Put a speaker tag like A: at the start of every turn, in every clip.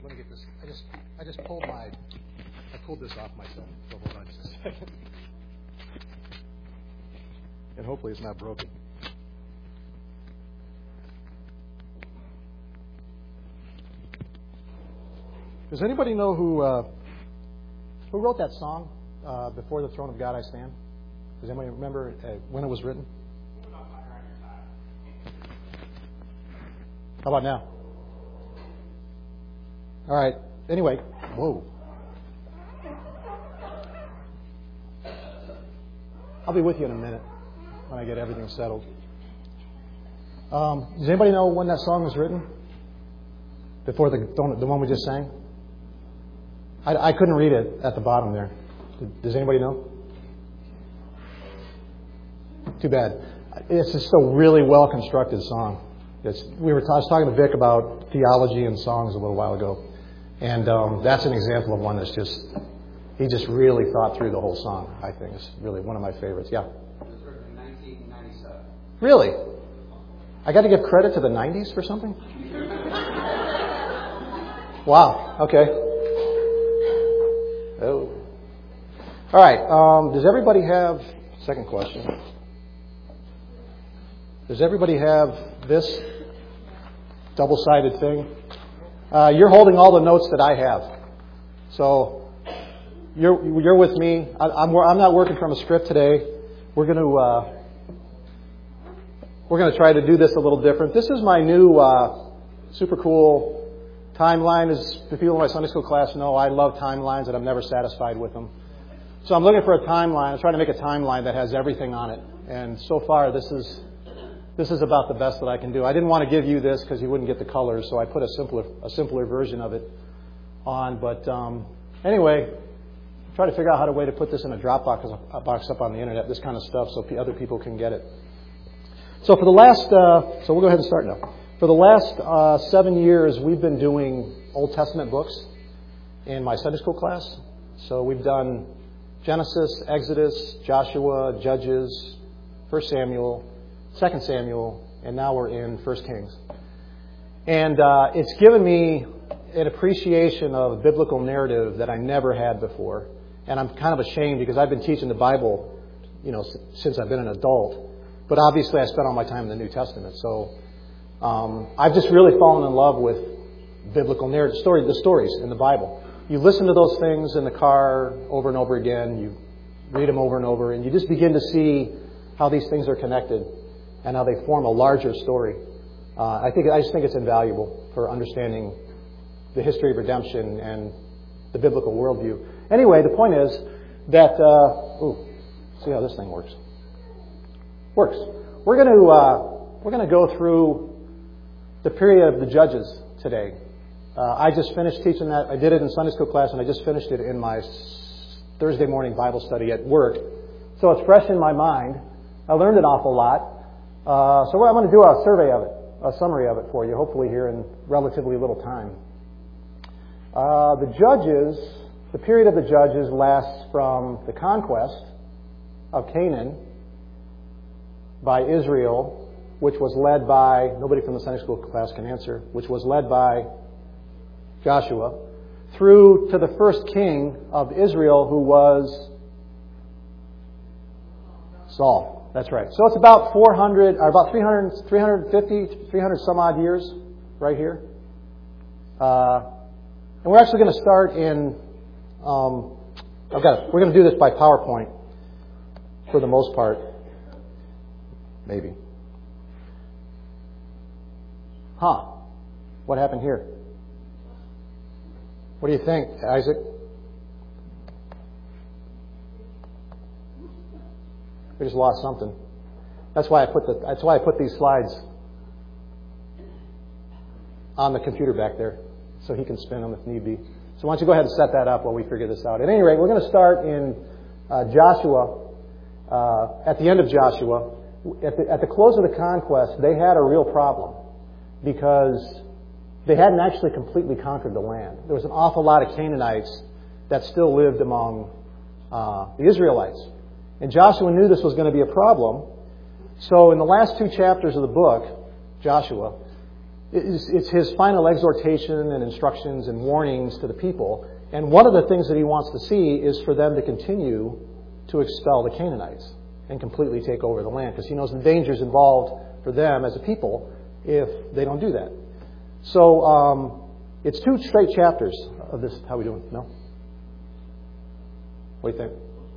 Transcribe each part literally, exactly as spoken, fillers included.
A: let me get this. I just I just pulled my I pulled this off myself. So hold on just a second. And hopefully it's not broken. Does anybody know who uh, who wrote that song, uh, "Before the Throne of God I Stand"? Does anybody remember uh, when it was written? How about now? All right. Anyway, whoa. I'll be with you in a minute when I get everything settled. Um, does anybody know when that song was written? Before the the one we just sang? I, I couldn't read it at the bottom there. Does anybody know? Too bad. It's just a really well constructed song. It's, we were. I was talking to Vic about theology and songs a little while ago, and um, that's an example of one that's just. He just really thought through the whole song. I think it's really one of my favorites. Yeah.
B: It was written in nineteen ninety-seven.
A: Really? I got to give credit to the nineties for something? Wow. Okay. Oh. All right. Um, does everybody have... Second question. Does everybody have this double-sided thing? Uh, you're holding all the notes that I have. So you're you're with me. I, I'm I'm not working from a script today. We're going to uh, we're going to try to do this a little different. This is my new uh, super cool timeline. As the people in my Sunday school class know, I love timelines and I'm never satisfied with them. So I'm looking for a timeline. I'm trying to make a timeline that has everything on it. And so far, this is this is about the best that I can do. I didn't want to give you this because you wouldn't get the colors, so I put a simpler a simpler version of it on. But um, anyway, try to figure out how to way to put this in a Dropbox a box up on the internet. This kind of stuff, so other people can get it. So for the last, uh, so we'll go ahead and start now. For the last uh, seven years, we've been doing Old Testament books in my Sunday school class. So we've done Genesis, Exodus, Joshua, Judges, First Samuel, Second Samuel, and now we're in First Kings. And uh, it's given me an appreciation of biblical narrative that I never had before. And I'm kind of ashamed because I've been teaching the Bible, you know, since I've been an adult. But obviously I spent all my time in the New Testament. So um, I've just really fallen in love with biblical narrative, story, the stories in the Bible. You listen to those things in the car over and over again. You read them over and over, and you just begin to see how these things are connected and how they form a larger story. Uh, I think I just think it's invaluable for understanding the history of redemption and the biblical worldview. Anyway, the point is that uh, ooh, see how this thing works. Works. We're going to uh, we're going to go through the period of the Judges today. Uh, I just finished teaching that. I did it in Sunday school class, and I just finished it in my Thursday morning Bible study at work. So it's fresh in my mind. I learned an awful lot. Uh, so I'm going to do a survey of it, a summary of it for you, hopefully here in relatively little time. Uh, the Judges, the period of the Judges lasts from the conquest of Canaan by Israel, which was led by, nobody from the Sunday school class can answer, which was led by Joshua, through to the first king of Israel, who was Saul. That's right. So it's about four hundred, or about three hundred, three fifty, three hundred some odd years right here. Uh, and we're actually going to start in, um, I've got it. We're going to do this by PowerPoint for the most part. Maybe. Huh. What happened here? What do you think, Isaac? We just lost something. That's why I put the. That's why I put these slides on the computer back there, so he can spin them if need be. So why don't you go ahead and set that up while we figure this out. At any rate, we're going to start in uh, Joshua. Uh, at the end of Joshua, at the, at the close of the conquest, they had a real problem because they hadn't actually completely conquered the land. There was an awful lot of Canaanites that still lived among uh, the Israelites. And Joshua knew this was going to be a problem. So in the last two chapters of the book, Joshua, it's, it's his final exhortation and instructions and warnings to the people. And one of the things that he wants to see is for them to continue to expel the Canaanites and completely take over the land, because he knows the dangers involved for them as a people if they don't do that. So um, it's two straight chapters of this. How are we doing? No? What do you think?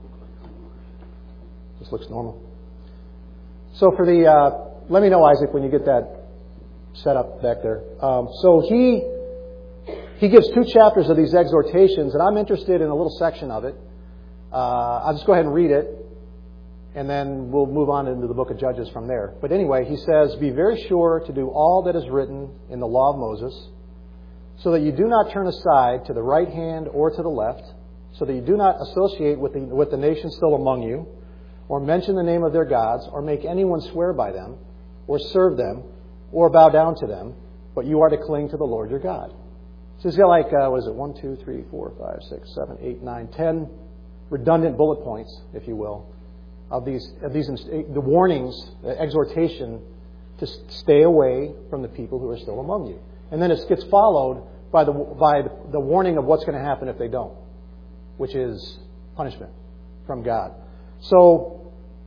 A: This looks normal. So for the, uh, let me know, Isaac, when you get that set up back there. Um, so he he gives two chapters of these exhortations, and I'm interested in a little section of it. Uh, I'll just go ahead and read it, and then we'll move on into the book of Judges from there. But anyway, he says, "Be very sure to do all that is written in the law of Moses, so that you do not turn aside to the right hand or to the left, so that you do not associate with the, with the nations still among you, or mention the name of their gods, or make anyone swear by them, or serve them, or bow down to them, but you are to cling to the Lord your God." So he's got like, uh, what is it, one, two, three, four, five, six, seven, eight, nine, ten redundant bullet points, if you will, of these, of these the warnings, the exhortation to stay away from the people who are still among you. And then it gets followed by the, by the warning of what's going to happen if they don't, which is punishment from God. So,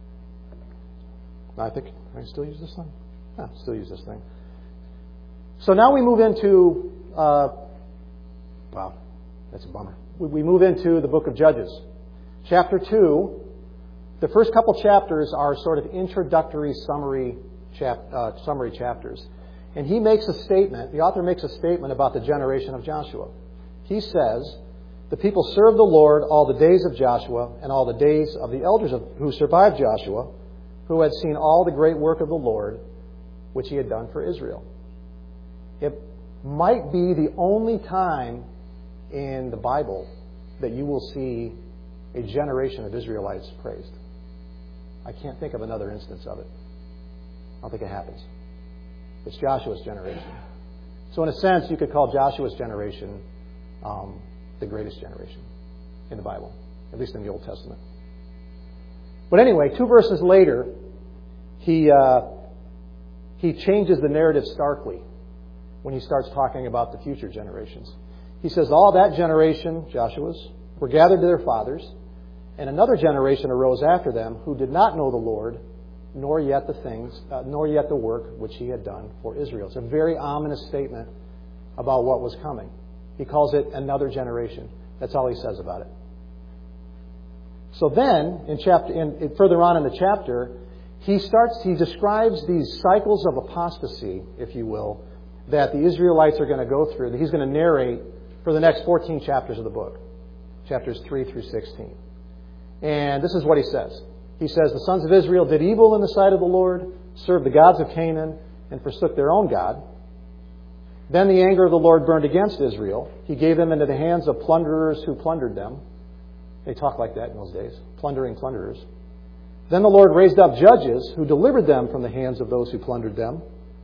A: I think, can I still use this thing? Yeah, still use this thing. So now we move into, uh, wow, that's a bummer. We move into the book of Judges. Chapter two, the first couple chapters are sort of introductory summary, chap, uh, summary chapters. And he makes a statement, the author makes a statement about the generation of Joshua. He says, "The people served the Lord all the days of Joshua and all the days of the elders of, who survived Joshua, who had seen all the great work of the Lord, which he had done for Israel." It might be the only time in the Bible that you will see a generation of Israelites praised. I can't think of another instance of it. I don't think it happens. It's Joshua's generation. So in a sense, you could call Joshua's generation um, the greatest generation in the Bible, at least in the Old Testament. But anyway, two verses later, he uh, he changes the narrative starkly when he starts talking about the future generations. He says, "All that generation, Joshua's, were gathered to their fathers, and another generation arose after them who did not know the Lord, nor yet the things, uh, nor yet the work which he had done for Israel." It's a very ominous statement about what was coming. He calls it another generation. That's all he says about it. So then, in chapter, in, in, further on in the chapter, he starts. He describes these cycles of apostasy, if you will, that the Israelites are going to go through. That he's going to narrate for the next fourteen chapters of the book, chapters three through sixteen. And this is what he says. He says, "The sons of Israel did evil in the sight of the Lord, served the gods of Canaan, and forsook their own God. Then the anger of the Lord burned against Israel. He gave them into the hands of plunderers who plundered them." They talked like that in those days, plundering plunderers. "Then the Lord raised up judges who delivered them from the hands of those who plundered them.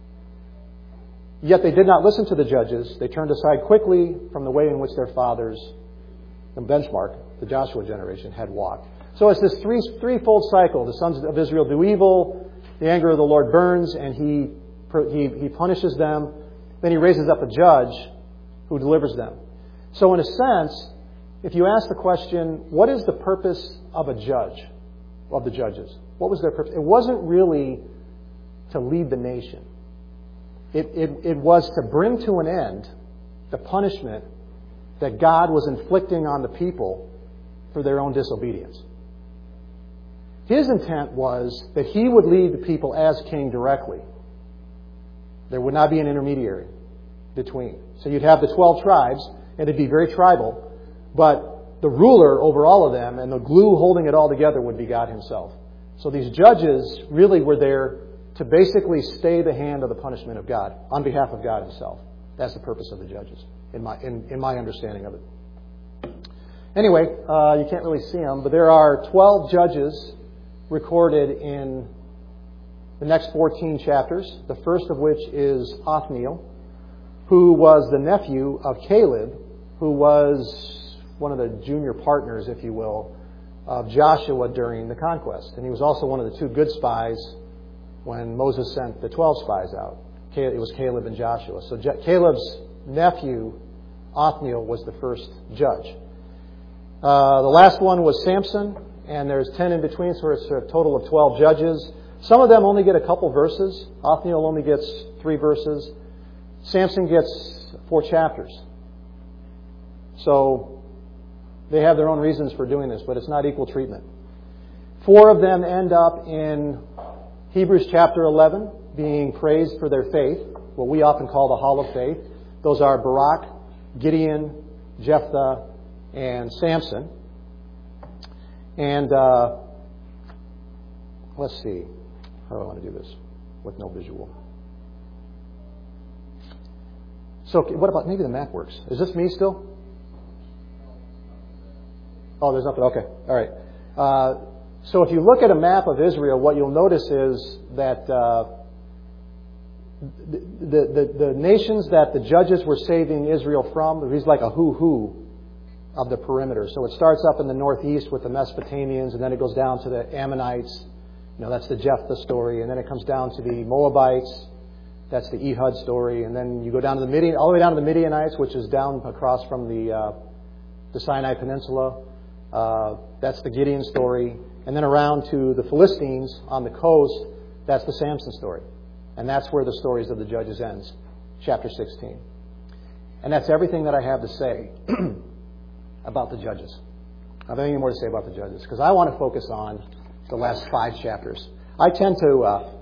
A: Yet they did not listen to the judges. They turned aside quickly from the way in which their fathers, the benchmark, the Joshua generation, had walked." So it's this three, threefold cycle. The sons of Israel do evil, the anger of the Lord burns, and he, he, he punishes them. Then he raises up a judge who delivers them. So in a sense, if you ask the question, what is the purpose of a judge, of the judges? What was their purpose? It wasn't really to lead the nation. It, it, it was to bring to an end the punishment that God was inflicting on the people for their own disobedience. His intent was that he would lead the people as king directly. There would not be an intermediary between. So you'd have the twelve tribes, and it'd be very tribal, but the ruler over all of them and the glue holding it all together would be God himself. So these judges really were there to basically stay the hand of the punishment of God on behalf of God himself. That's the purpose of the judges, in my in, in my understanding of it. Anyway, uh, you can't really see them, but there are twelve judges recorded in the next fourteen chapters, the first of which is Othniel, who was the nephew of Caleb, who was one of the junior partners, if you will, of Joshua during the conquest. And he was also one of the two good spies when Moses sent the twelve spies out. It was Caleb and Joshua. So Caleb's nephew, Othniel, was the first judge. Uh, the last one was Samson, and there's ten in between, so it's a total of twelve judges. Some of them only get a couple verses. Othniel only gets three verses. Samson gets four chapters. So they have their own reasons for doing this, but it's not equal treatment. Four of them end up in Hebrews chapter eleven, being praised for their faith, what we often call the Hall of Faith. Those are Barak, Gideon, Jephthah, and Samson. And uh, let's see. How do I want to do this with no visual? So what about, maybe the map works. Is this me still? Oh, there's nothing. Okay. All right. Uh, so if you look at a map of Israel, what you'll notice is that uh, the, the, the, the nations that the judges were saving Israel from, there's like a who-who of the perimeter. So it starts up in the northeast with the Mesopotamians, and then it goes down to the Ammonites. You know, that's the Jephthah story. And then it comes down to the Moabites. That's the Ehud story. And then you go down to the Midian, all the way down to the Midianites, which is down across from the uh, the Sinai Peninsula. Uh, that's the Gideon story. And then around to the Philistines on the coast, that's the Samson story. And that's where the stories of the judges ends, chapter sixteen. And that's everything that I have to say about the judges. I don't have anything more to say about the judges, because I want to focus on the last five chapters. I tend to uh,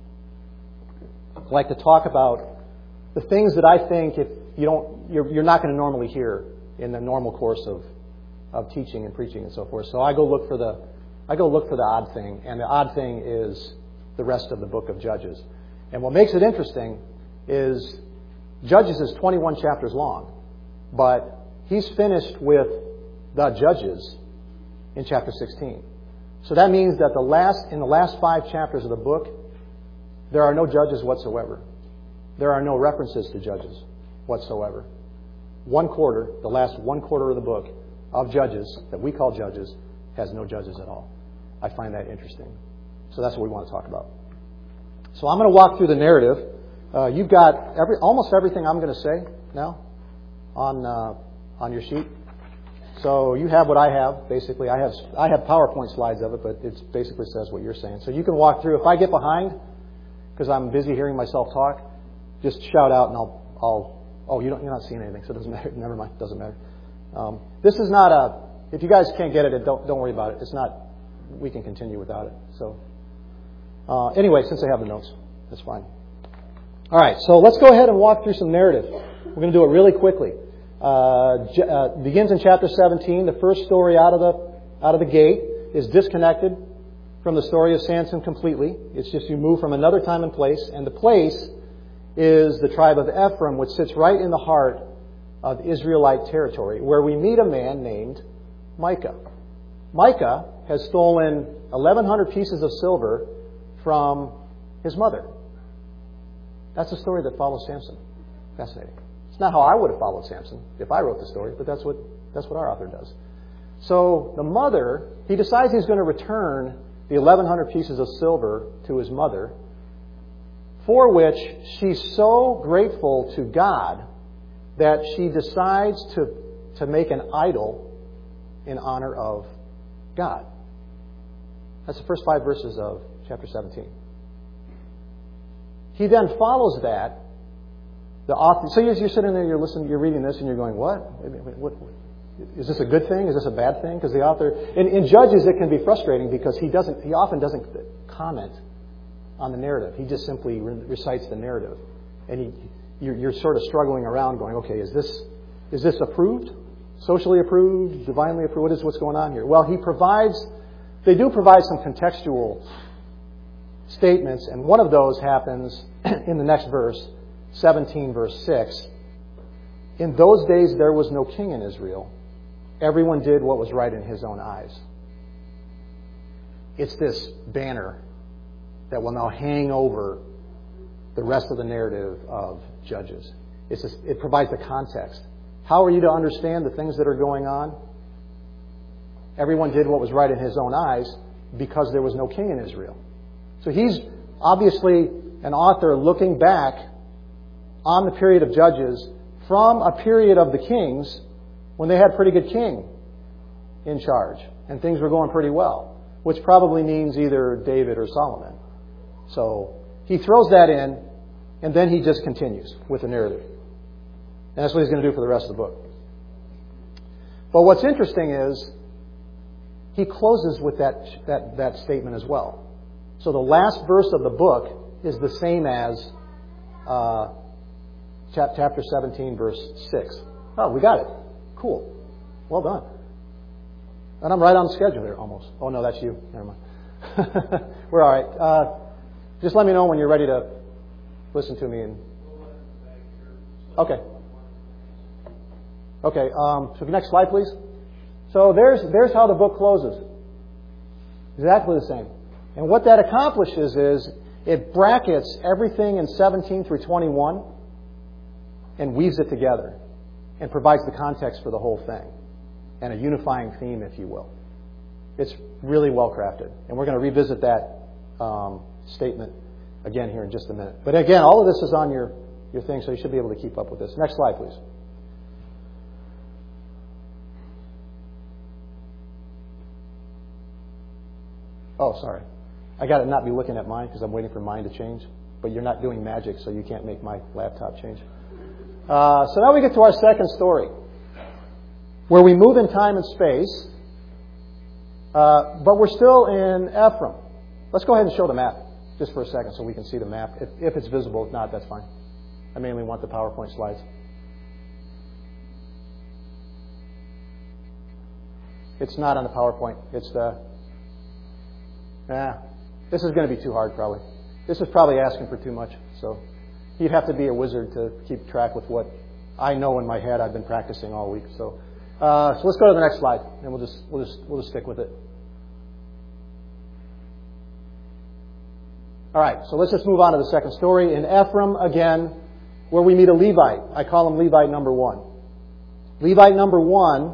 A: like to talk about the things that I think if you don't, you're, you're not going to normally hear in the normal course of, of teaching and preaching and so forth. So I go look for the I go look for the odd thing, and the odd thing is the rest of the book of Judges. And what makes it interesting is Judges is twenty-one chapters long, but he's finished with the Judges in chapter sixteen. So that means that the last in the last five chapters of the book, there are no judges whatsoever. There are no references to judges whatsoever. One quarter, the last one quarter of the book of Judges, that we call Judges, has no judges at all. I find that interesting. So that's what we want to talk about. So I'm going to walk through the narrative. Uh, you've got every almost everything I'm going to say now on uh, on your sheet. So you have what I have, basically. I have I have PowerPoint slides of it, but it basically says what you're saying. So you can walk through. If I get behind, because I'm busy hearing myself talk, just shout out and I'll, I'll oh, you don't, you're not seeing anything, so it doesn't matter. Never mind, doesn't matter. Um, this is not a, if you guys can't get it, don't, don't worry about it. It's not, we can continue without it. So uh, anyway, since I have the notes, that's fine. All right, so let's go ahead and walk through some narrative. We're going to do it really quickly. Uh, uh, begins in chapter seventeen. The first story out of the out of the gate is disconnected from the story of Samson completely. It's just you move from another time and place, and the place is the tribe of Ephraim, which sits right in the heart of Israelite territory, where we meet a man named Micah. Micah has stolen eleven hundred pieces of silver from his mother. That's the story that follows Samson. Fascinating. It's not how I would have followed Samson if I wrote the story, but that's what that's what our author does. So the mother, he decides he's going to return the eleven hundred pieces of silver to his mother, for which she's so grateful to God that she decides to, to make an idol in honor of God. That's the first five verses of chapter seventeen. He then follows that. The author, so you're, you're sitting there, you're listening, you're reading this, and you're going, "What? What? Is this a good thing? Is this a bad thing?" Because the author, in, in Judges, it can be frustrating because he doesn't, he often doesn't comment on the narrative. He just simply re- recites the narrative, and he, you're, you're sort of struggling around, going, "Okay, is this is this approved, socially approved, divinely approved? What is what's going on here?" Well, he provides, they do provide some contextual statements, and one of those happens in the next verse. seventeen, verse six. In those days there was no king in Israel. Everyone did what was right in his own eyes. It's this banner that will now hang over the rest of the narrative of Judges. It's just, it provides the context. How are you to understand the things that are going on? Everyone did what was right in his own eyes because there was no king in Israel. So he's obviously an author looking back on the period of Judges from a period of the kings when they had a pretty good king in charge and things were going pretty well, which probably means either David or Solomon. So he throws that in, and then he just continues with the narrative. And that's what he's going to do for the rest of the book. But what's interesting is he closes with that, that, that statement as well. So the last verse of the book is the same as uh, chapter seventeen, verse six. Oh, we got it. Cool. Well done. And I'm right on schedule here almost. Oh, no, that's you. Never mind. We're all right. Uh, just let me know when you're ready to listen to me. And Okay. Okay. Um, so next slide, please. So there's there's how the book closes. Exactly the same. And what that accomplishes is it brackets everything in seventeen through twenty-one and weaves it together and provides the context for the whole thing and a unifying theme, if you will. It's really well crafted. And we're going to revisit that um, statement again here in just a minute. But again, all of this is on your, your thing, so you should be able to keep up with this. Next slide, please. Oh, sorry. I got to not be looking at mine because I'm waiting for mine to change. But you're not doing magic, so you can't make my laptop change. Uh, so now we get to our second story, where we move in time and space, uh, but we're still in Ephraim. Let's go ahead and show the map just for a second so we can see the map. If, if it's visible, if not, that's fine. I mainly want the PowerPoint slides. It's not on the PowerPoint. It's the... Nah, this is going to be too hard, probably. This is probably asking for too much. So you'd have to be a wizard to keep track with what I know in my head. I've been practicing all week. So, uh, so let's go to the next slide, and we'll just we'll just we'll just stick with it. All right. So let's just move on to the second story in Ephraim again, where we meet a Levite. I call him Levite number one. Levite number one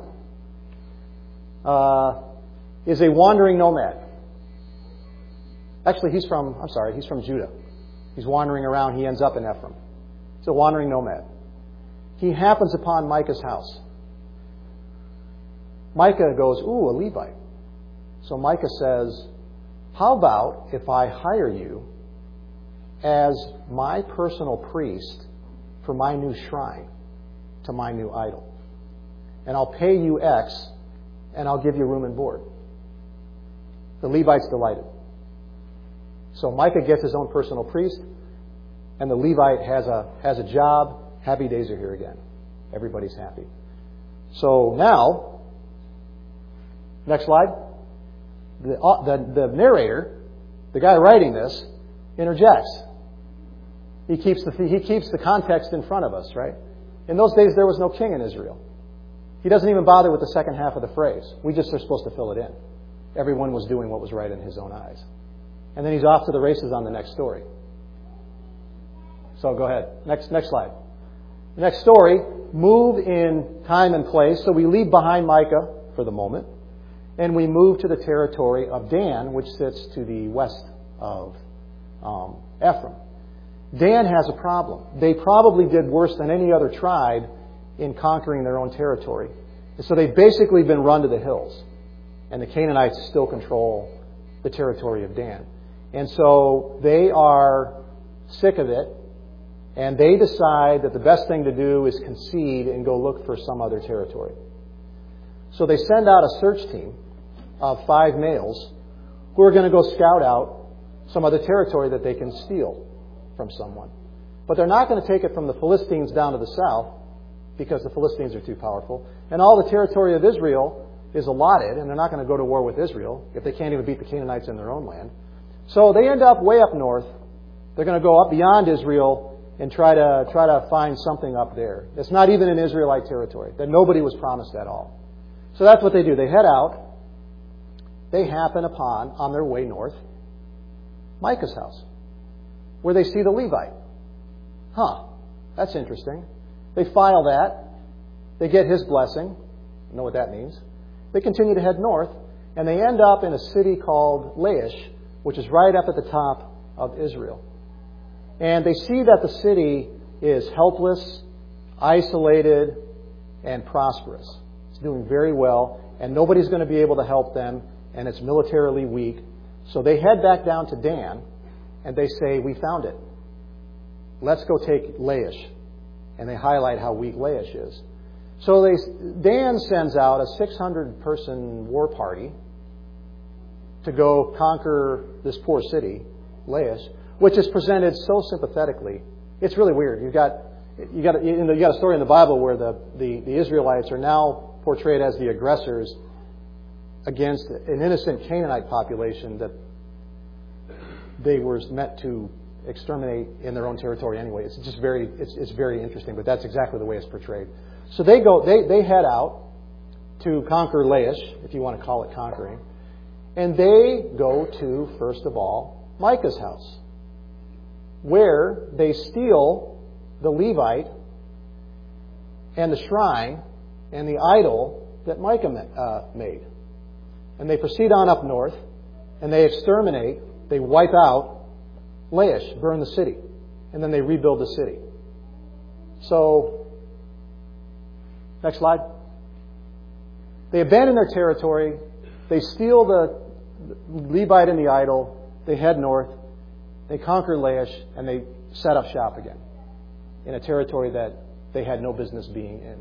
A: uh, is a wandering nomad. Actually, he's from, I'm sorry, he's from Judah. He's wandering around. He ends up in Ephraim. He's a wandering nomad. He happens upon Micah's house. Micah goes, ooh, a Levite. So Micah says, how about if I hire you as my personal priest for my new shrine to my new idol? And I'll pay you X, and I'll give you room and board. The Levite's delighted. So Micah gets his own personal priest, and the Levite has a has a job. Happy days are here again. Everybody's happy. So now, next slide. The, the, the narrator, the guy writing this, interjects. He keeps the he keeps the context in front of us, right? In those days, there was no king in Israel. He doesn't even bother with the second half of the phrase. We just are supposed to fill it in. Everyone was doing what was right in his own eyes. And then he's off to the races on the next story. So go ahead. Next next slide. Next story, move in time and place. So we leave behind Micah for the moment, and we move to the territory of Dan, which sits to the west of um, Ephraim. Dan has a problem. They probably did worse than any other tribe in conquering their own territory. And so they've basically been run to the hills. And the Canaanites still control the territory of Dan. And so they are sick of it, and they decide that the best thing to do is concede and go look for some other territory. So they send out a search team of five males who are going to go scout out some other territory that they can steal from someone. But they're not going to take it from the Philistines down to the south because the Philistines are too powerful. And all the territory of Israel is allotted, and they're not going to go to war with Israel if they can't even beat the Canaanites in their own land. So they end up way up north. They're going to go up beyond Israel and try to try to find something up there. It's not even in Israelite territory that nobody was promised at all. So that's what they do. They head out. They happen upon, on their way north, Micah's house, where they see the Levite. Huh, that's interesting. They file that. They get his blessing. You know what that means. They continue to head north, and they end up in a city called Laish, which is right up at the top of Israel. And they see that the city is helpless, isolated, and prosperous. It's doing very well, and nobody's going to be able to help them, and it's militarily weak. So they head back down to Dan, and they say, we found it. Let's go take Laish. And they highlight how weak Laish is. So they, Dan sends out a six hundred person war party to go conquer this poor city, Laish, which is presented so sympathetically. It's really weird. You've got you got you, know, you got a story in the Bible where the, the, the Israelites are now portrayed as the aggressors against an innocent Canaanite population that they were meant to exterminate in their own territory anyway. It's just very it's, it's very interesting, but that's exactly the way it's portrayed. So they go they, they head out to conquer Laish, if you want to call it conquering, and they go to, first of all, Micah's house, where they steal the Levite and the shrine and the idol that Micah uh, made. And they proceed on up north, and they exterminate, they wipe out Laish, burn the city, and then they rebuild the city. So, next slide. They abandon their territory, they steal the Levite and the idol, they head north, they conquer Laish, and they set up shop again in a territory that they had no business being in.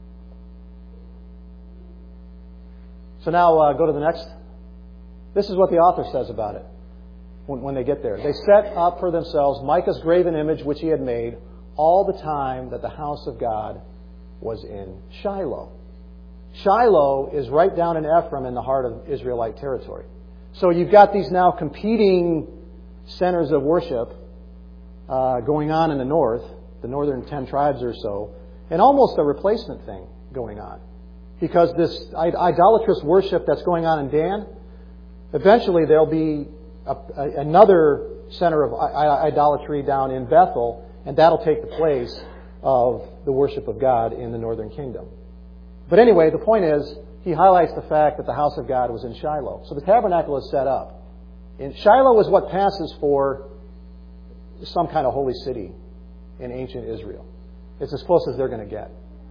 A: So now uh, go to the next. This is what the author says about it when, when they get there. They set up for themselves Micah's graven image which he had made all the time that the house of God was in Shiloh. Shiloh is right down in Ephraim in the heart of Israelite territory. So you've got these now competing centers of worship uh, going on in the north, the northern ten tribes or so, and almost a replacement thing going on. Because this idolatrous worship that's going on in Dan, eventually there'll be a, a, another center of idolatry down in Bethel, and that'll take the place of the worship of God in the northern kingdom. But anyway, the point is, he highlights the fact that the house of God was in Shiloh. So the tabernacle is set up. And Shiloh is what passes for some kind of holy city in ancient Israel. It's as close as they're going to get.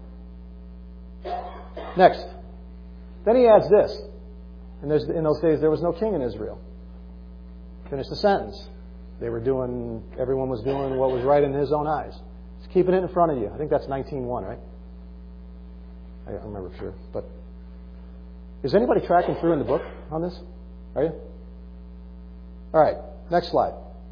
A: Next. Then he adds this. And there's, in those days, there was no king in Israel. Finish the sentence. They were doing, everyone was doing what was right in his own eyes. He's keeping it in front of you. I think that's nineteen one, right? I don't remember for sure. But is anybody tracking through in the book on this? Are you? All right. Next slide.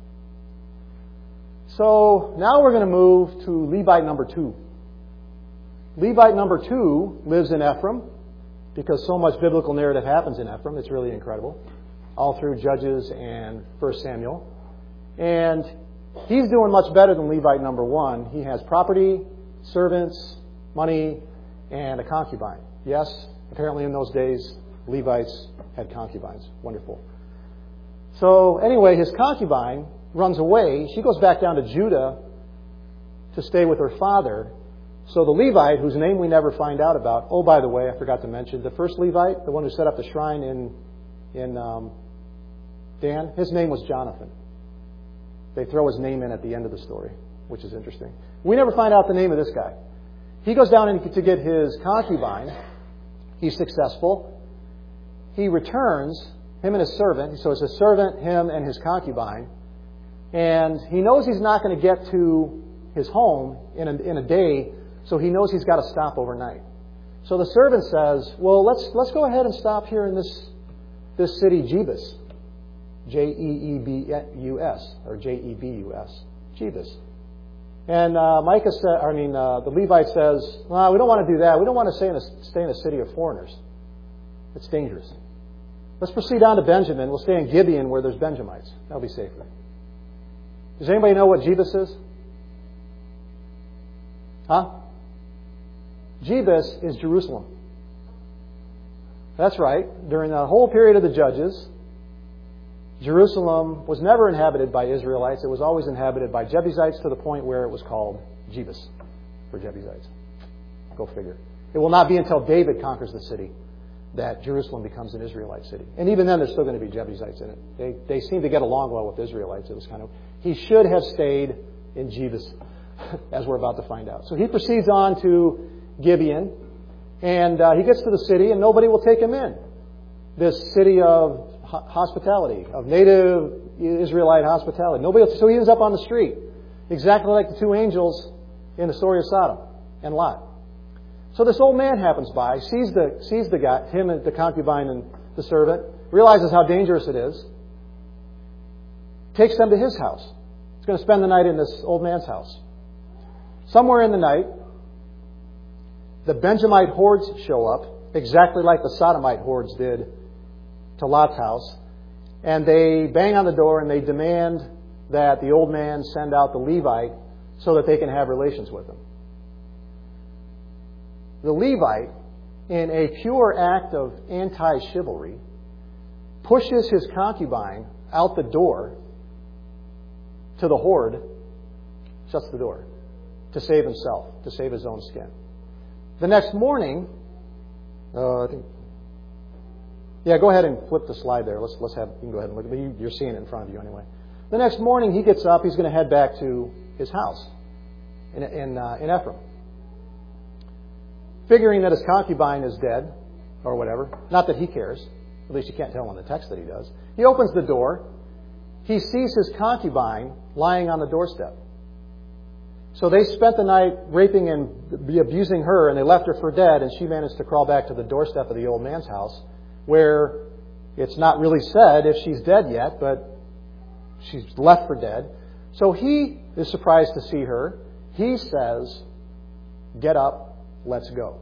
A: So now we're going to move to Levite number two. Levite number two lives in Ephraim because so much biblical narrative happens in Ephraim. It's really incredible. All through Judges and First Samuel. And he's doing much better than Levite number one. He has property, servants, money, and a concubine. Yes, apparently in those days, Levites had concubines. Wonderful. So anyway, his concubine runs away. She goes back down to Judah to stay with her father. So the Levite, whose name we never find out about, oh, by the way, I forgot to mention, the first Levite, the one who set up the shrine in, in um, Dan, his name was Jonathan. They throw his name in at the end of the story, which is interesting. We never find out the name of this guy. He goes down to get his concubine. He's successful. He returns, him and his servant. So it's his servant, him, and his concubine. And he knows he's not going to get to his home in a, in a day, so he knows he's got to stop overnight. So the servant says, well, let's let's go ahead and stop here in this this city, Jebus. J E E B U S, or J E B U S. Jebus. And uh, Micah said, I mean, uh, the Levite says, well, we don't want to do that. We don't want to stay in, a, stay in a city of foreigners. It's dangerous. Let's proceed on to Benjamin. We'll stay in Gibeon where there's Benjamites. That'll be safer. Does anybody know what Jebus is? Huh? Jebus is Jerusalem. That's right. During the whole period of the Judges, Jerusalem was never inhabited by Israelites. It was always inhabited by Jebusites to the point where it was called Jebus for Jebusites. Go figure. It will not be until David conquers the city that Jerusalem becomes an Israelite city. And even then, there's still going to be Jebusites in it. They, they seem to get along well with Israelites. It was kind of, he should have stayed in Jebus. as we're about to find out. So he proceeds on to Gibeon, and uh, he gets to the city, and nobody will take him in. This city of ho- hospitality, of native Israelite hospitality. Nobody will, so he ends up on the street, exactly like the two angels in the story of Sodom and Lot. So this old man happens by, sees the sees the guy, him and the concubine and the servant, realizes how dangerous it is, takes them to his house. He's going to spend the night in this old man's house. Somewhere in the night, the Benjamite hordes show up, exactly like the Sodomite hordes did to Lot's house, and they bang on the door and they demand that the old man send out the Levite so that they can have relations with him. The Levite, in a pure act of anti-chivalry, pushes his concubine out the door to the horde, shuts the door, to save himself, to save his own skin. The next morning, uh, I think, yeah, go ahead and flip the slide there. Let's let's have you can go ahead and look. But you, you're seeing it in front of you anyway. The next morning, he gets up. He's going to head back to his house in in, uh, in Ephraim, figuring that his concubine is dead or whatever. Not that he cares. At least you can't tell in the text that he does. He opens the door. He sees his concubine lying on the doorstep. So they spent the night raping and abusing her, and they left her for dead, and she managed to crawl back to the doorstep of the old man's house, where it's not really said if she's dead yet, but she's left for dead. So he is surprised to see her. He says, "Get up, let's go."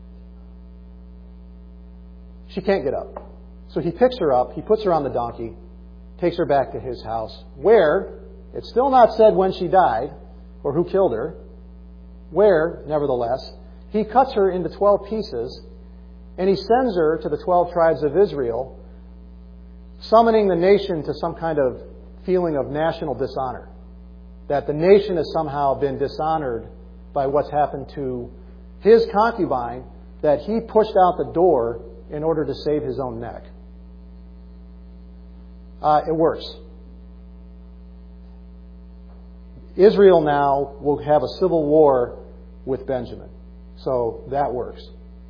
A: She can't get up. So he picks her up, he puts her on the donkey, takes her back to his house, where it's still not said when she died or who killed her, where, nevertheless, he cuts her into twelve pieces, and he sends her to the twelve tribes of Israel, summoning the nation to some kind of feeling of national dishonor. That the nation has somehow been dishonored by what's happened to his concubine that he pushed out the door in order to save his own neck. Uh, it works. Israel now will have a civil war with Benjamin. So that works.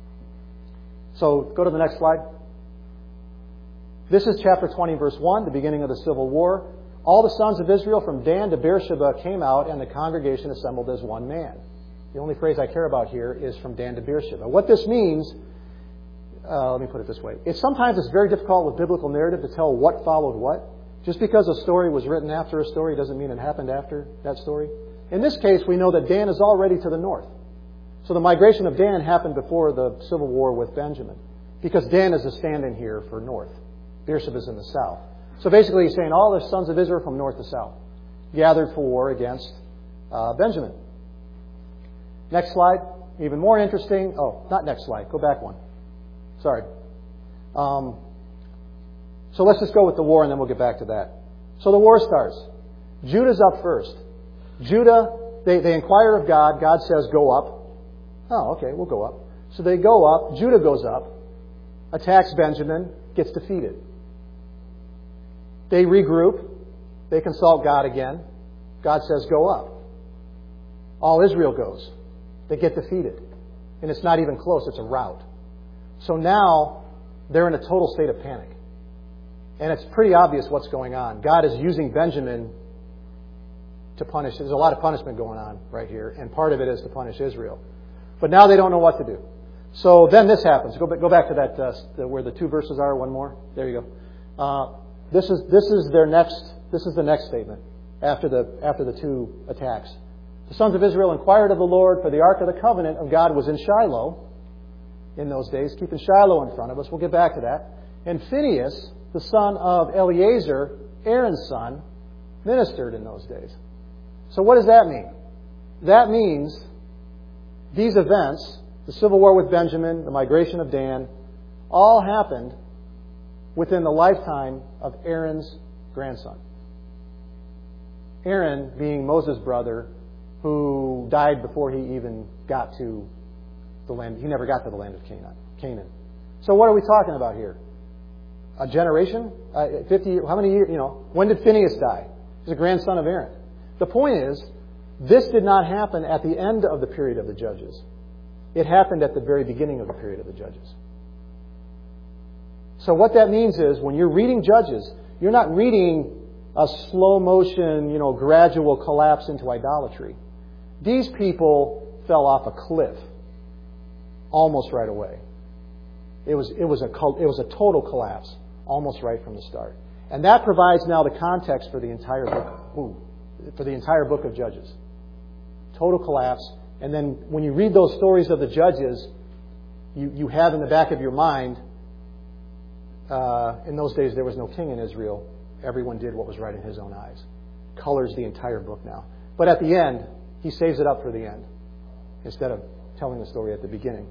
A: So go to the next slide. This is chapter twenty, verse one, the beginning of the civil war. All the sons of Israel from Dan to Beersheba came out, and the congregation assembled as one man. The only phrase I care about here is from Dan to Beersheba. What this means, uh, let me put it this way. It's sometimes it's very difficult with biblical narrative to tell what followed what. Just because a story was written after a story doesn't mean it happened after that story. In this case, we know that Dan is already to the north. So the migration of Dan happened before the civil war with Benjamin, because Dan is a stand-in here for north. Beersheba is in the south. So basically he's saying all the sons of Israel from north to south gathered for war against uh, Benjamin. Next slide. Even more interesting. Oh, not next slide. Go back one. Sorry. Um, so let's just go with the war and then we'll get back to that. So the war starts. Judah's up first. Judah, they, they inquire of God. God says, go up. Oh, okay, we'll go up. So they go up. Judah goes up, attacks Benjamin, gets defeated. They regroup. They consult God again. God says, go up. All Israel goes. They get defeated. And it's not even close. It's a rout. So now they're in a total state of panic. And it's pretty obvious what's going on. God is using Benjamin to punish. There's a lot of punishment going on right here. And part of it is to punish Israel. But now they don't know what to do. So then this happens. Go back, go back to that uh, the, where the two verses are. One more. There you go. Uh, this is this is their next. This is the next statement after the after the two attacks. The sons of Israel inquired of the Lord, for the ark of the covenant of God was in Shiloh in those days, keeping Shiloh in front of us. We'll get back to that. And Phinehas, the son of Eleazar, Aaron's son, ministered in those days. So what does that mean? That means these events, the civil war with Benjamin, the migration of Dan, all happened within the lifetime of Aaron's grandson. Aaron being Moses' brother, who died before he even got to the land. He never got to the land of Canaan. Canaan. So what are we talking about here? A generation? Uh, Fifty? How many years? You know, when did Phinehas die? He's a grandson of Aaron. The point is, This did not happen at the end of the period of the Judges. It happened at the very beginning of the period of the Judges. So what that means is when you're reading Judges, you're not reading a slow motion, you know, gradual collapse into idolatry. These people fell off a cliff almost right away. It was it was a it was a total collapse almost right from the start. And that provides now the context for the entire book, ooh, for the entire book of Judges. Total collapse. And then when you read those stories of the Judges, you, you have in the back of your mind, uh, in those days there was no king in Israel. Everyone did what was right in his own eyes. Colors the entire book now. But at the end, he saves it up for the end instead of telling the story at the beginning.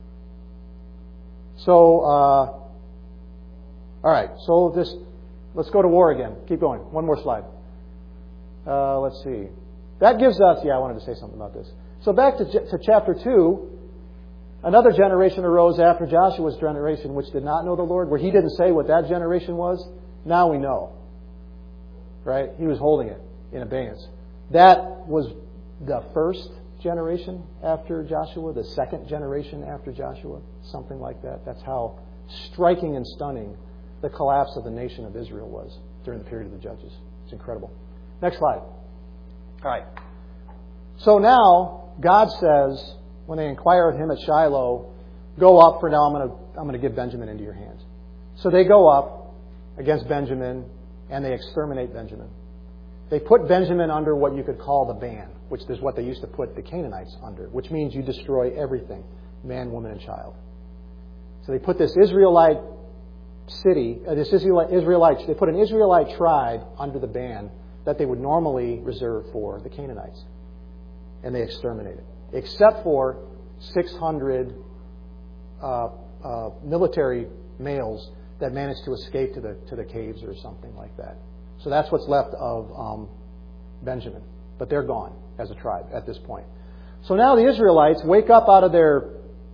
A: So, uh, all right. So this, let's go to war again. Keep going. One more slide. Uh, let's see. That gives us. Yeah, I wanted to say something about this. So back to, to chapter two. Another generation arose after Joshua's generation, which did not know the Lord. Where he didn't say what that generation was. Now we know. Right? He was holding it in abeyance. That was the first generation after Joshua, the second generation after Joshua, something like that. That's how striking and stunning the collapse of the nation of Israel was during the period of the Judges. It's incredible. Next slide. All right. So now God says, when they inquire of him at Shiloh, go up, for now I'm going to I'm going to give Benjamin into your hands. So they go up against Benjamin and they exterminate Benjamin. They put Benjamin under what you could call the ban, which is what they used to put the Canaanites under, which means you destroy everything, man, woman, and child. So they put this Israelite city, uh, this Israelite, Israelite, they put an Israelite tribe under the ban that they would normally reserve for the Canaanites. And they exterminated, except for six hundred uh, uh, military males that managed to escape to the to the caves or something like that. So that's what's left of um, Benjamin. But they're gone as a tribe at this point. So now the Israelites wake up out of their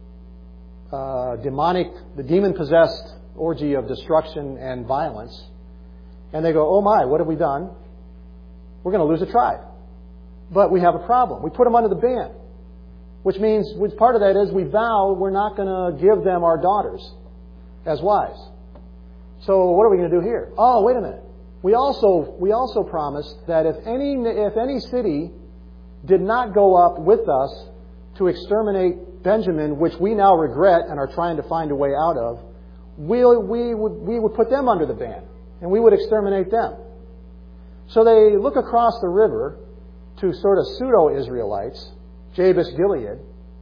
A: uh, demonic, the demon-possessed orgy of destruction and violence, and they go, oh my, what have we done? We're going to lose a tribe. But we have a problem. We put them under the ban, which means, which part of that is we vow we're not going to give them our daughters as wives. So what are we going to do here? Oh, wait a minute. We also we also promised that if any if any city did not go up with us to exterminate Benjamin, which we now regret and are trying to find a way out of, we we would we would put them under the ban and we would exterminate them. So they look across the river to sort of pseudo-Israelites, Jabesh Gilead,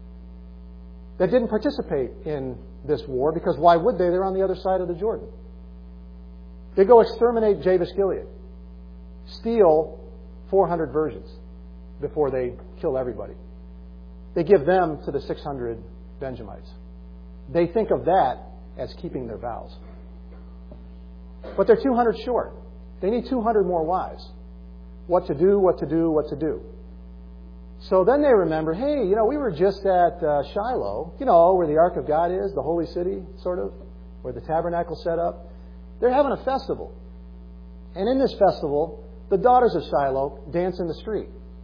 A: that didn't participate in this war because why would they? They're on the other side of the Jordan. They go exterminate Jabesh Gilead, steal four hundred virgins before they kill everybody. They give them to the six hundred Benjamites. They think of that as keeping their vows. But they're two hundred short. They need two hundred more wives. What to do, what to do, what to do. So then they remember, hey, you know, we were just at uh, Shiloh, you know, where the Ark of God is, the holy city, sort of, where the tabernacle's set up. They're having a festival. And in this festival, the daughters of Shiloh dance in the street.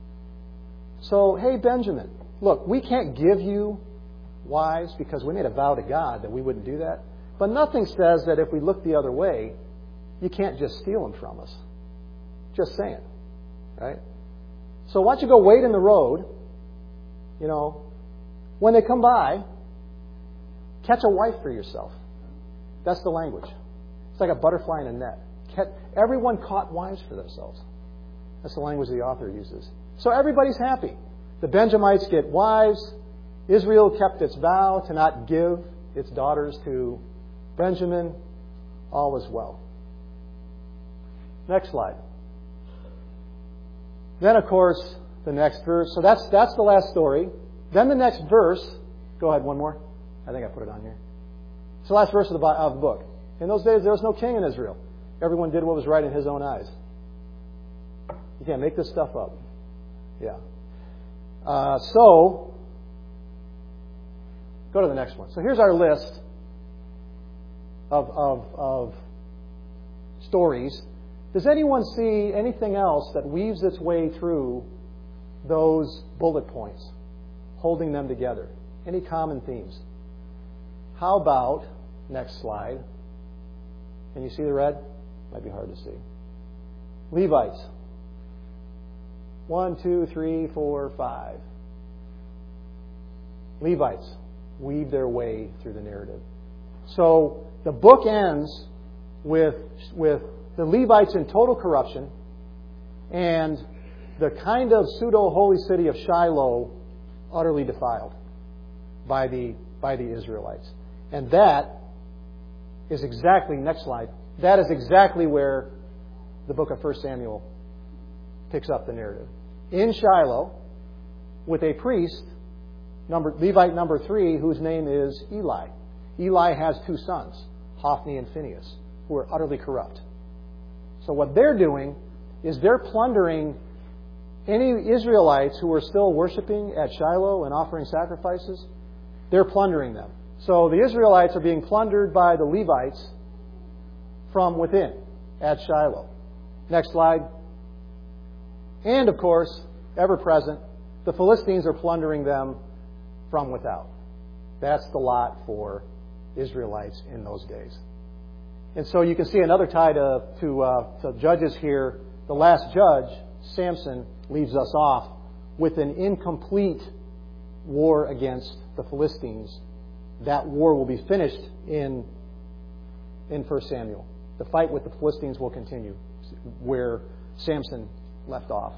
A: So, hey, Benjamin, look, we can't give you wives because we made a vow to God that we wouldn't do that. But nothing says that if we look the other way, you can't just steal them from us. Just saying. Right? So why don't you go wait in the road, you know, when they come by, catch a wife for yourself. That's the language. It's like a butterfly in a net. Everyone caught wives for themselves. That's the language the author uses. So everybody's happy. The Benjamites get wives. Israel kept its vow to not give its daughters to Benjamin. All is well. Next slide. Then, of course, the next verse. So that's that's the last story. Then the next verse. Go ahead, one more. I think I put it on here. It's the last verse of the, of the book. In those days, there was no king in Israel. Everyone did what was right in his own eyes. You can't make this stuff up. Yeah. Uh, so, go to the next one. So here's our list of, of, of stories. Does anyone see anything else that weaves its way through those bullet points, holding them together? Any common themes? How about, next slide, can you see the red? Might be hard to see. Levites. One, two, three, four, five. Levites weave their way through the narrative. So the book ends with, with the Levites in total corruption and the kind of pseudo-holy city of Shiloh utterly defiled by the, by the Israelites. And that is exactly, next slide, that is exactly where the book of First Samuel picks up the narrative. In Shiloh, with a priest, number, Levite number three, whose name is Eli. Eli has two sons, Hophni and Phinehas, who are utterly corrupt. So what they're doing is they're plundering any Israelites who are still worshiping at Shiloh and offering sacrifices. They're plundering them. So the Israelites are being plundered by the Levites from within at Shiloh. Next slide. And of course, ever present, the Philistines are plundering them from without. That's the lot for Israelites in those days. And so you can see another tie to, to, uh, to Judges here. The last judge, Samson, leaves us off with an incomplete war against the Philistines. That war will be finished in, in First Samuel. The fight with the Philistines will continue where Samson left off.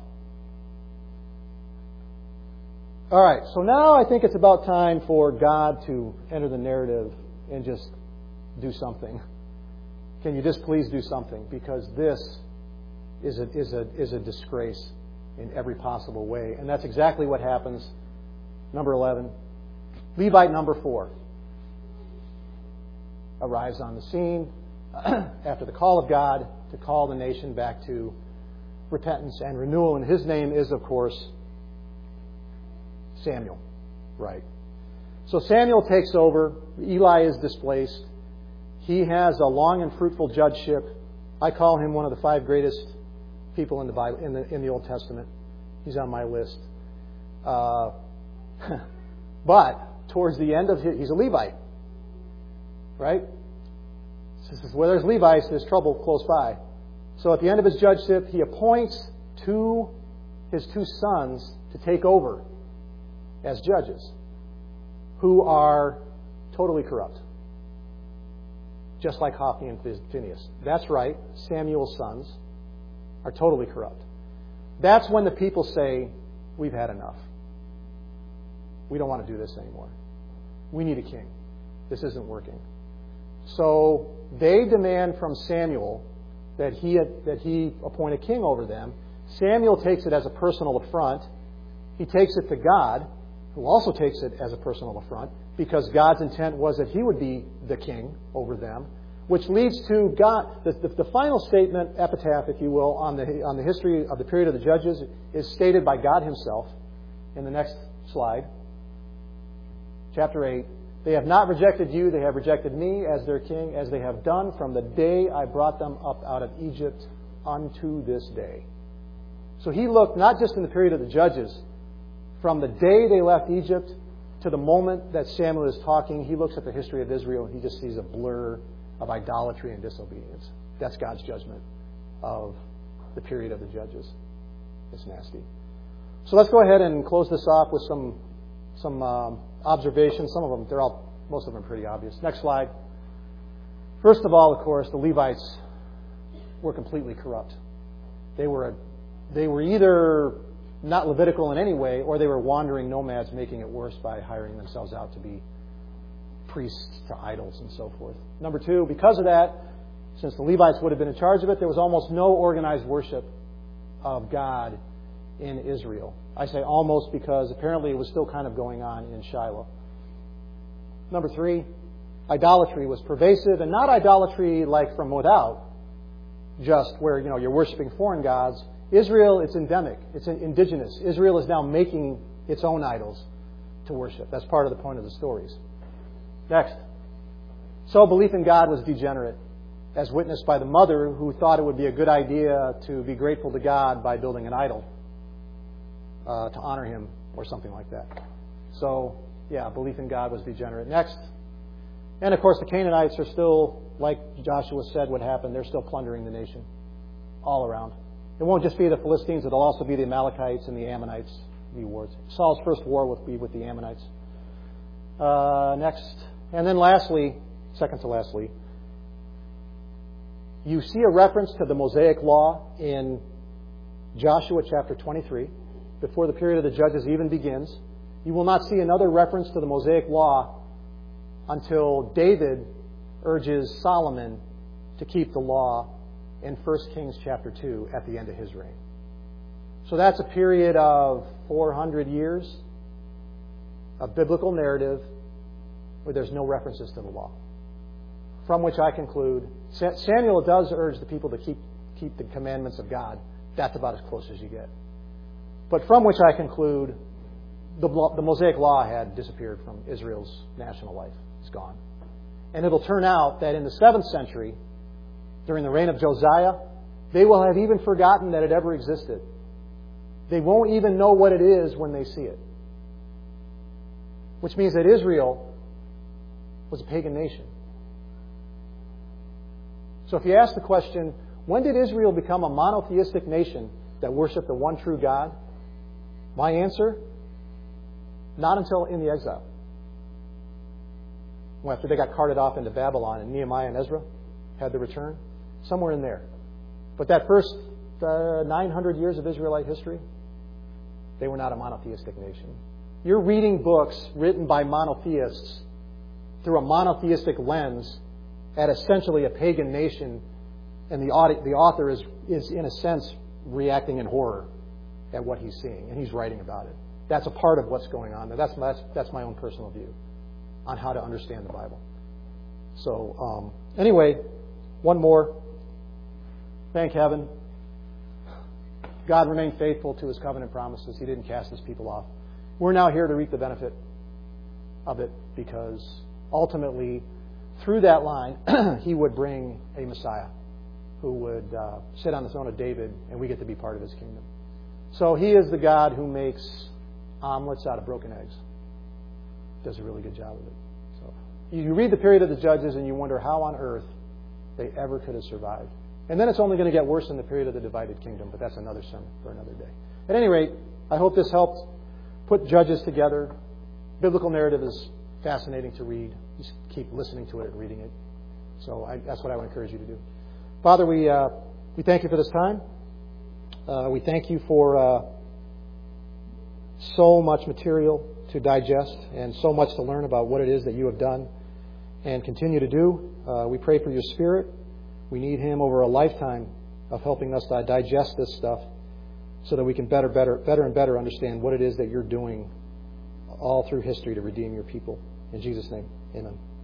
A: All right, so now I think it's about time for God to enter the narrative and just do something. Can you just please do something? Because this is a, is a, is a disgrace in every possible way. And that's exactly what happens. Number eleven. Levite number four arrives on the scene after the call of God to call the nation back to repentance and renewal. And his name is, of course, Samuel. Right. So Samuel takes over. Eli is displaced. He has a long and fruitful judgeship. I call him one of the five greatest people in the Bible, in the in the Old Testament. He's on my list. Uh, but towards the end of his, he's a Levite, right? This is where there's Levites, there's trouble close by. So at the end of his judgeship, he appoints two his two sons to take over as judges, who are totally corrupt, just like Hophni and Phinehas. That's right, Samuel's sons are totally corrupt. That's when the people say, we've had enough. We don't want to do this anymore. We need a king. This isn't working. So they demand from Samuel that he, that he appoint a king over them. Samuel takes it as a personal affront. He takes it to God, who also takes it as a personal affront, because God's intent was that he would be the king over them, which leads to God. The, the, the final statement, epitaph, if you will, on the, on the history of the period of the Judges is stated by God himself in the next slide. Chapter eight. They have not rejected you, they have rejected me as their king, as they have done from the day I brought them up out of Egypt unto this day. So he looked not just in the period of the Judges, from the day they left Egypt to the moment that Samuel is talking, he looks at the history of Israel and he just sees a blur of idolatry and disobedience. That's God's judgment of the period of the Judges. It's nasty. So let's go ahead and close this off with some some um, observations. Some of them, they're all, most of them are pretty obvious. Next slide. First of all, of course, the Levites were completely corrupt. They were they were either not Levitical in any way, or they were wandering nomads, making it worse by hiring themselves out to be priests to idols and so forth. Number two, because of that, since the Levites would have been in charge of it, there was almost no organized worship of God in Israel. I say almost because apparently it was still kind of going on in Shiloh. Number three, idolatry was pervasive, and not idolatry like from without, just where, you know, you're worshiping foreign gods. Israel, it's endemic. It's indigenous. Israel is now making its own idols to worship. That's part of the point of the stories. Next. So belief in God was degenerate, as witnessed by the mother who thought it would be a good idea to be grateful to God by building an idol. uh, to honor him or something like that. So, yeah, belief in God was degenerate. Next. And, of course, the Canaanites are still, like Joshua said would happen, they're still plundering the nation all around. It won't just be the Philistines. It'll also be the Amalekites and the Ammonites. The wars. Saul's first war will be with the Ammonites. Uh, next. And then lastly, second to lastly, you see a reference to the Mosaic Law in Joshua chapter twenty-three, before the period of the Judges even begins. You will not see another reference to the Mosaic Law until David urges Solomon to keep the law in First Kings chapter two at the end of his reign. So that's a period of four hundred years of biblical narrative where there's no references to the law. From which I conclude, Samuel does urge the people to keep, keep the commandments of God. That's about as close as you get. But from which I conclude, the, the Mosaic Law had disappeared from Israel's national life. It's gone. And it'll turn out that in the seventh century, during the reign of Josiah, they will have even forgotten that it ever existed. They won't even know what it is when they see it. Which means that Israel was a pagan nation. So if you ask the question, when did Israel become a monotheistic nation that worshiped the one true God? My answer, not until in the exile. Well, after they got carted off into Babylon and Nehemiah and Ezra had the return, somewhere in there. But that first uh, nine hundred years of Israelite history, they were not a monotheistic nation. You're reading books written by monotheists through a monotheistic lens at essentially a pagan nation, and the audit, the author is, is, in a sense, reacting in horror at what he's seeing, and he's writing about it. That's a part of what's going on there. That's, that's, that's my own personal view on how to understand the Bible. So, um, anyway, one more. Thank heaven. God remained faithful to His covenant promises. He didn't cast His people off. We're now here to reap the benefit of it because ultimately, through that line, He would bring a Messiah who would uh, sit on the throne of David, and we get to be part of His kingdom. So He is the God who makes omelets out of broken eggs. Does a really good job of it. So you read the period of the Judges, and you wonder how on earth they ever could have survived. And then it's only going to get worse in the period of the divided kingdom, but that's another sermon for another day. At any rate, I hope this helped put Judges together. Biblical narrative is fascinating to read. Just keep listening to it and reading it. So I, that's what I would encourage you to do. Father, we uh, we thank You for this time. Uh, we thank You for uh, so much material to digest and so much to learn about what it is that You have done and continue to do. Uh, we pray for Your Spirit. We need Him over a lifetime of helping us to digest this stuff so that we can better, better, better and better understand what it is that You're doing all through history to redeem Your people. In Jesus' name, amen.